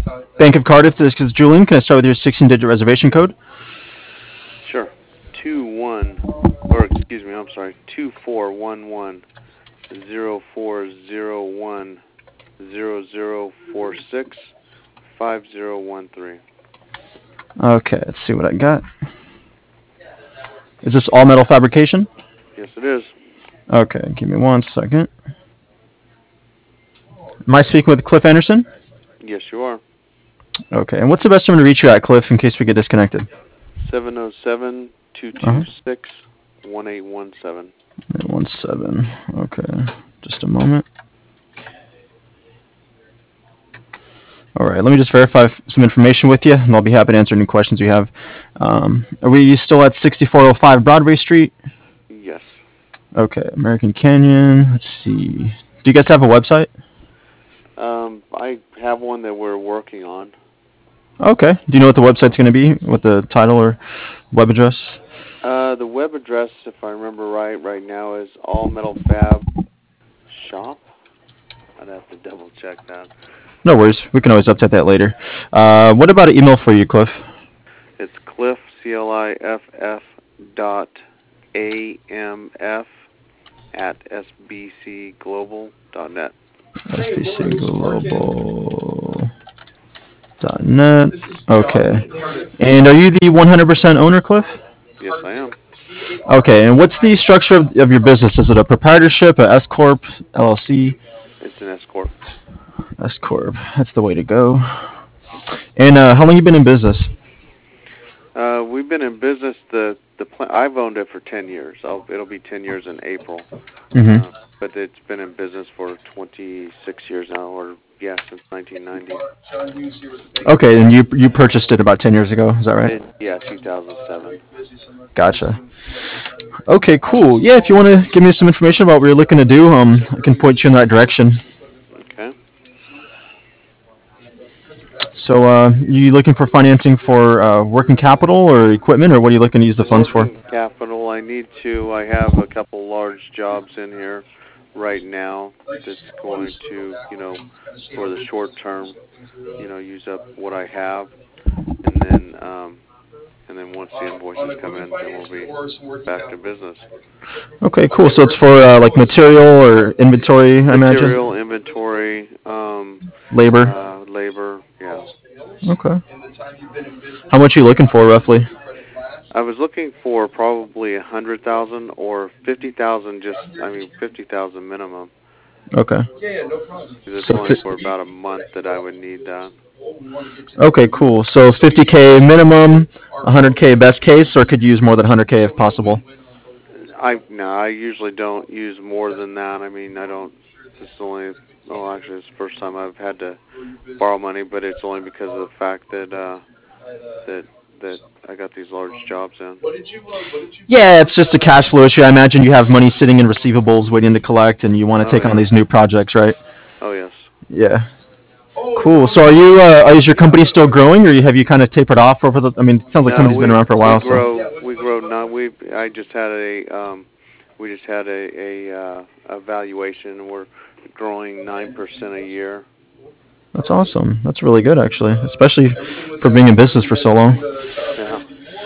Bank of Cardiff, this is Julian. Can I start with your 16-digit reservation code? Sure. 2411 Okay, let's see what I got. Is this all metal fabrication? Yes, it is. Okay, give me 1 second. Am I speaking with Cliff Anderson? Yes, you are. Okay, and what's the best number to reach you at, Cliff, in case we get disconnected? 707-226-1817. 17. Okay, just a moment. All right, let me just verify some information with you, and I'll be happy to answer any questions you have. Are we still at 6405 Broadway Street? Yes. Okay, American Canyon. Let's see. Do you guys have a website? I have one that we're working on. Okay. Do you know what the website's going to be? What the title or web address? The web address, if I remember right now is All Metal Fab Shop. I'd have to double check that. No worries. We can always update that later. What about an email for you, Cliff? It's Cliff, CLIFF .AMF @sbcglobal.net. sbcglobal.net. Okay. And are you the 100% owner, Cliff? Yes, I am. Okay. And what's the structure of your business? Is it a proprietorship, a S corp, LLC? It's an S corp. S corp. That's the way to go. And how long you been in business? We've been in business. I've owned it for 10 years. It'll be 10 years in April. Mm-hmm. But it's been in business for 26 years now, or since 1990. Okay, and you purchased it about 10 years ago. Is that right? 2007. Gotcha. Okay, cool. Yeah, if you want to give me some information about what you're looking to do, I can point you in that direction. Okay. So, you looking for financing for working capital or equipment, or what are you looking to use the funds for? Working capital. I have a couple large jobs in here right now that's going to, for the short term, use up what I have, and then once the invoices come in, then we'll be back to business. Okay, cool. So it's for like material or inventory, I imagine. Material, inventory, Labor. Labor. Yeah. Okay. How much are you looking for roughly? I was looking for probably 100,000 or 50,000. 50,000 minimum. Okay. It's only for about a month that I would need that. Okay, cool. So 50K minimum, 100K best case, or could you use more than 100K if possible? I usually don't use more than that. I don't. It's only. Well, actually, it's the first time I've had to borrow money, but it's only because of the fact that I got these large jobs in. Yeah, it's just a cash flow issue. I imagine you have money sitting in receivables waiting to collect, and you want to take on these new projects, right? Oh yes. Yeah. Cool. So is your company still growing, or have you kind of tapered off over the? I mean, it sounds like the company's been around for a while. We grow. No, I just had we just had a valuation. We're growing 9% a year. That's awesome. That's really good, actually, especially for being in business for so long. Yeah.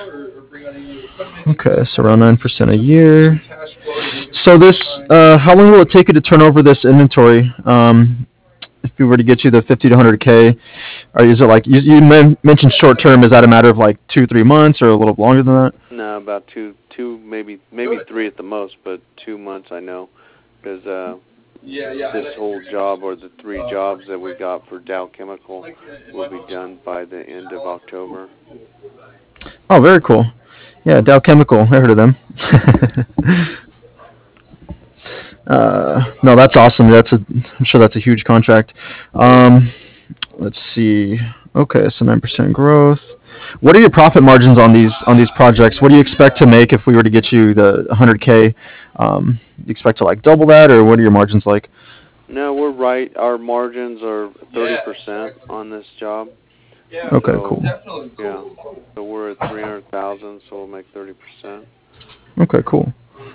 Okay, so around 9% a year. So how long will it take you to turn over this inventory? If we were to get you the 50 to 100K, or is it like you mentioned short term? Is that a matter of like 2-3 months, or a little longer than that? No, about two, maybe 3 at the most, but 2 months I know, because this whole job or the 3 jobs that we got for Dow Chemical will be done by the end of October. Oh, very cool. Yeah, Dow Chemical. I heard of them. No, that's awesome. I'm sure that's a huge contract. Let's see. Okay, so 9% growth. What are your profit margins on these projects? What do you expect to make if we were to get you the 100K? You expect to like double that, or what are your margins like? No, we're right. Our margins are 30% on this job. Okay, cool. Yeah. So we're at 300,000, so we'll make 30%. Okay, cool.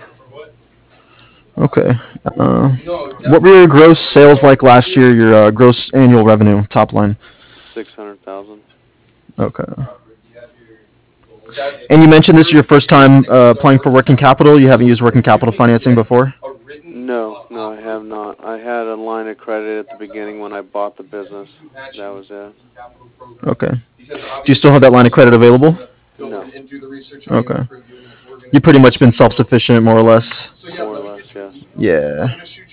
Okay. What were your gross sales like last year? Your gross annual revenue, top line? $600,000. Okay. And you mentioned this is your first time applying for working capital. You haven't used working capital financing before? No, I have not. I had a line of credit at the beginning when I bought the business. That was it. Okay. Do you still have that line of credit available? No. Okay. You've pretty much been self-sufficient, more or less. More or less, yes. Yeah.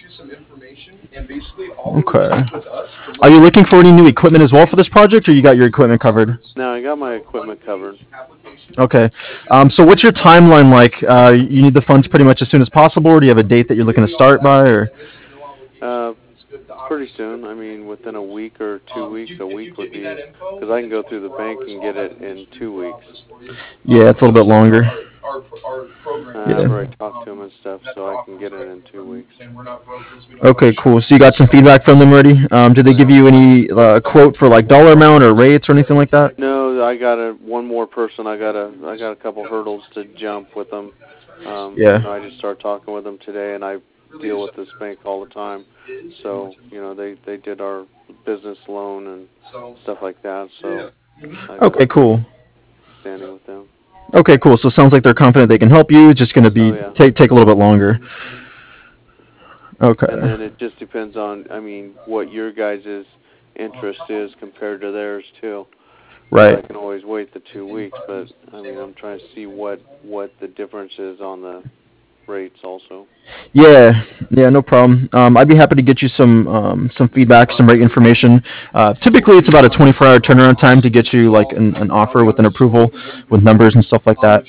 Okay. Are you looking for any new equipment as well for this project, or you got your equipment covered? No, I got my equipment covered. Okay. So what's your timeline like? You need the funds pretty much as soon as possible, or do you have a date that you're looking to start by, or? Pretty soon. I mean, within a week or 2 weeks. A week would be, because I can go through the bank and get it in 2 weeks. Yeah, it's a little bit longer. I've already talked to them and stuff, so I can get it in 2 weeks. Okay, cool. So you got some feedback from them already? Did they give you any quote for like dollar amount or rates or anything like that? No, I got one more person. I got a couple hurdles to jump with them. Yeah. I just started talking with them today, and I deal with this bank all the time. So, they did our business loan and stuff like that. So. Okay, cool. Standing with them. Okay, cool. So it sounds like they're confident they can help you. It's just going to be take a little bit longer. Okay. And then it just depends on, what your guys' interest is compared to theirs too. Right. I can always wait the 2 weeks, but I'm trying to see what the difference is on the rates also. Yeah, no problem. I'd be happy to get you some feedback, some rate information. Typically, it's about a 24-hour turnaround time to get you like an offer with an approval, with numbers and stuff like that.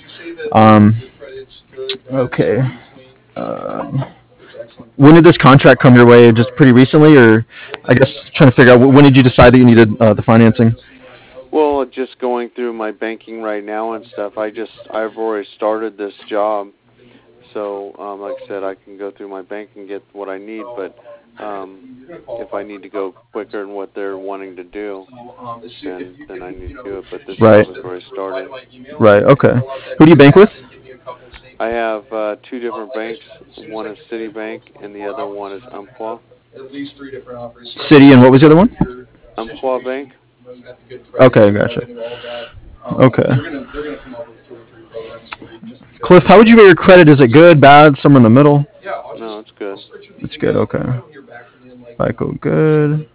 Okay. When did this contract come your way? Just pretty recently, or I guess trying to figure out when did you decide that you needed the financing? Well, just going through my banking right now and stuff. I've already started this job. So, like I said, I can go through my bank and get what I need, but if I need to go quicker than what they're wanting to do, then I need to do it. But this job is where I started. Right, okay. Who do you bank with? I have 2 different banks. One is Citibank, and the other one is Umpqua. Citi, and what was the other one? Umpqua Bank. Okay, gotcha. Okay. Cliff, how would you rate your credit? Is it good, bad, somewhere in the middle? No, it's good. It's good, okay. FICO, good.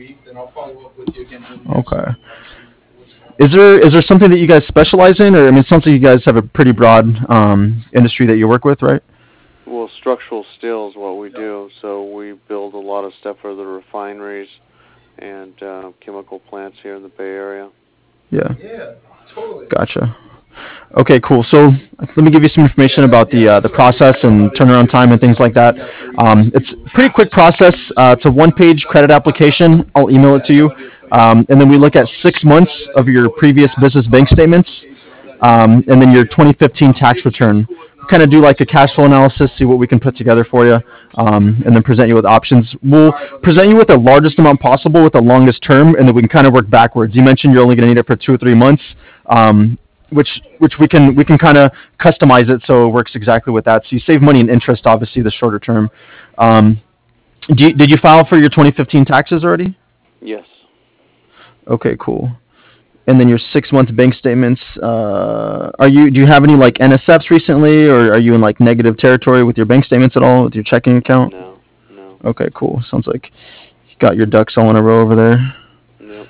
Okay. Is there something that you guys specialize in, or it sounds like you guys have a pretty broad industry that you work with, right? Well, structural steel is what we do, so we build a lot of stuff for the refineries and chemical plants here in the Bay Area. Yeah. Totally. Gotcha. Okay, cool. So let me give you some information about the process and turnaround time and things like that. It's a pretty quick process. It's a one-page credit application. I'll email it to you. And then we look at 6 months of your previous business bank statements, and then your 2015 tax return. Kind of do like a cash flow analysis, see what we can put together for you, and then present you with options. We'll present you with the largest amount possible with the longest term, and then we can kind of work backwards. You mentioned you're only going to need it for 2 or 3 months. Which we can kind of customize it so it works exactly with that. So you save money and interest, obviously, the shorter term. Did you file for your 2015 taxes already? Yes. Okay, cool. And then your 6-month bank statements. Do you have any like NSFs recently, or are you in like negative territory with your bank statements at all with your checking account? No. Okay, cool. Sounds like you got your ducks all in a row over there. Yep.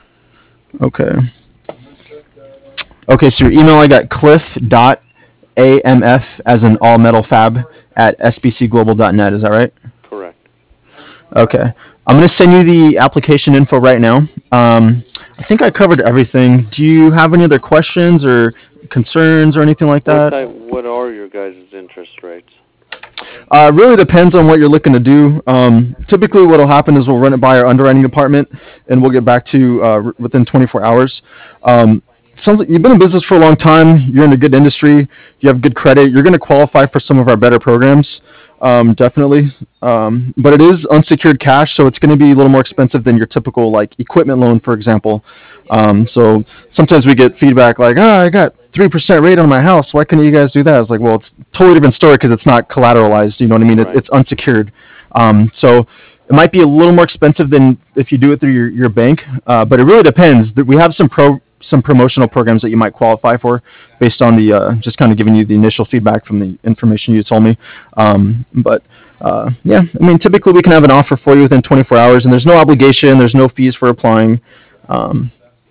Okay, so your email, I got cliff.amf as in all metal fab at sbcglobal.net. Is that right? Correct. Okay. I'm going to send you the application info right now. I think I covered everything. Do you have any other questions or concerns or anything like that? What are your guys' interest rates? It really depends on what you're looking to do. Typically what will happen is we'll run it by our underwriting department, and we'll get back to you within 24 hours. Sounds like you've been in business for a long time. You're in a good industry. You have good credit. You're going to qualify for some of our better programs, definitely. But it is unsecured cash, so it's going to be a little more expensive than your typical like equipment loan, for example. So sometimes we get feedback like, I got 3% rate on my house. Why couldn't you guys do that? It's like, well, it's a totally different story because it's not collateralized. You know what I mean? Right. It's unsecured. So It might be a little more expensive than if you do it through your bank, but it really depends. We have some promotional programs that you might qualify for based on the just kind of giving you the initial feedback from the information you told me. But yeah, I mean, typically we can have an offer for you within 24 hours, and there's no obligation, there's no fees for applying. Um,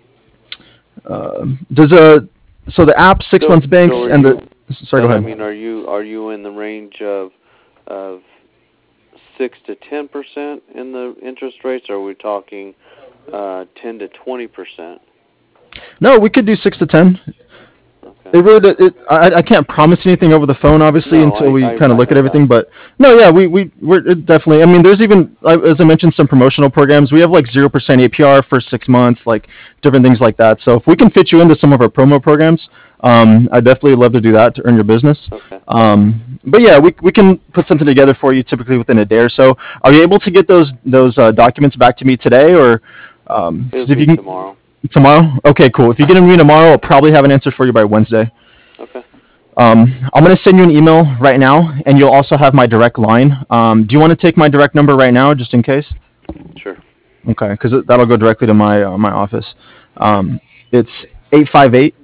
does a so the app, six So, months so banks, are and the you? sorry, go Then I ahead. mean, are you in the range of 6 to 10% in the interest rates? Or are we talking 10 to 20%? No, we could do 6 to 10. Okay. It really, I can't promise anything over the phone, obviously, No, until we kind of I look at know that. everything. But no, yeah, we're definitely. I mean, there's even, as I mentioned, some promotional programs. We have like 0% APR for 6 months, like different things like that. So if we can fit you into some of our promo programs, I definitely love to do that to earn your business. Okay. But yeah, we can put something together for you, typically within a day or so. Are you able to get those documents back to me today, or It'll 'cause if be you can tomorrow. tomorrow? Okay, cool. If you get them to me tomorrow, I'll probably have an answer for you by Wednesday. Okay. I'm gonna send you an email right now, and you'll also have my direct line. Do you want to take my direct number right now, just in case? Sure. Okay, because that'll go directly to my office. It's 858,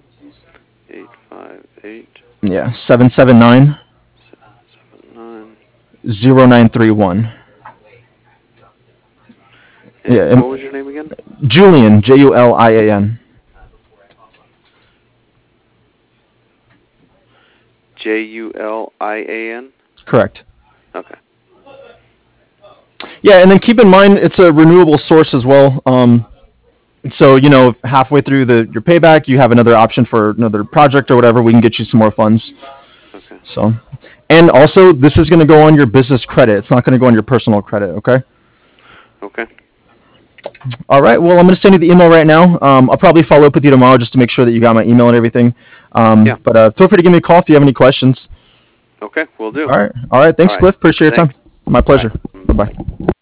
858 yeah, 779 779. 0931. Yeah, And what was your name again? Julian, Julian. Julian. Correct. Okay. Yeah, and then keep in mind it's a renewable source as well. So if halfway through your payback, you have another option for another project or whatever, we can get you some more funds. Okay. So, and also this is going to go on your business credit. It's not going to go on your personal credit. Okay. Okay. All right. Well, I'm going to send you the email right now. I'll probably follow up with you tomorrow just to make sure that you got my email and everything. Yeah. But feel free to give me a call if you have any questions. Okay. We'll do. All right. All right. All Thanks, right. Cliff. Appreciate your Thanks. time. My Bye. pleasure. Bye bye.